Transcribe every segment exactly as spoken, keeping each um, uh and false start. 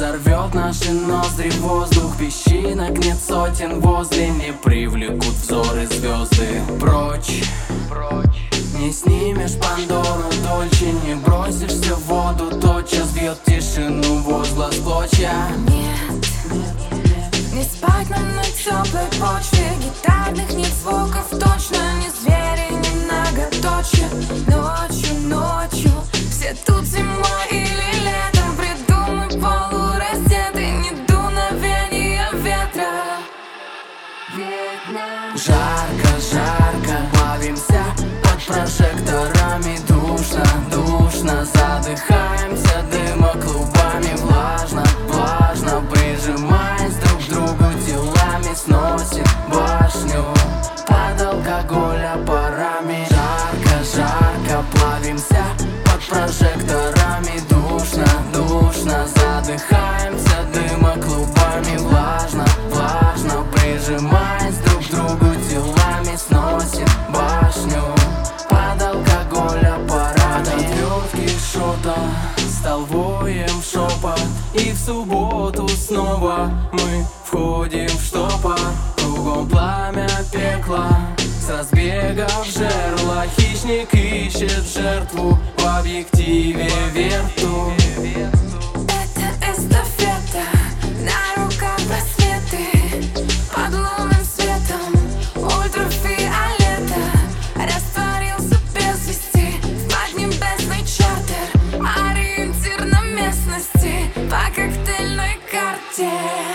Разорвет наши ноздри воздух, песчинок нет сотен возле, не привлекут взоры звезды. Прочь, прочь, не снимешь Пандору Дольче, не бросишься в воду, тотчас бьет тишину возглас клочья. Нет, не спать нам на теплой почве, гитарных нет звуков точно, ни звери, ни многоточие. Ночью, ночью, все тут зимой или летом, придумай полураздетый, не дуновения ветра. Вьетнам. Жарко, жарко, плавимся под прожекторами, душно, душно, задыхаемся дыма клубами, влажно, влажно, прижимаясь друг к другу телами, сносим башню под алкоголя парами. Жарко, жарко, плавимся под прожекторами, душно, душно, задыхаемся дыма клубами, влажно, влажно, прижимаясь друг к другу телами, сносим башню под алкоголя парами. Отвертки шота стал воем шепот, и в субботу снова мы входим в штопор. Кругом пламя пекла, с разбега в жерло, хищник ищет жертву в объективе верту. Это эстафета, на руках просветы, под лунным светом ультрафиолета. Растворился без вести в поднебесный чартер, ориентир на местности по коктейльной карте.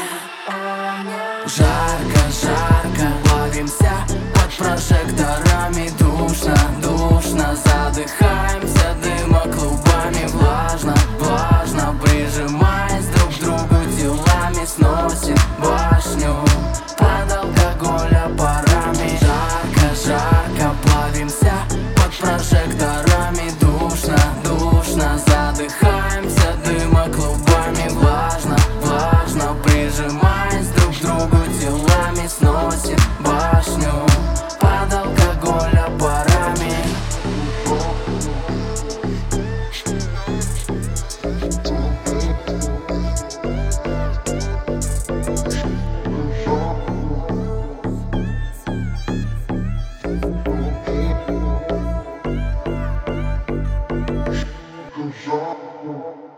Жарко, жарко, плавимся под прожекторами, душно, душно, задыхаемся дыма клубами, влажно, влажно, прижимаясь друг к другу телами, сносим башню под алкоголя парами. Жарко, жарко, плавимся под прожекторами, душно, душно, задыхаемся дыма клубами, влажно, влажно, прижимаясь друг к другу телами, сносим башню под алкоголя парами. Good job.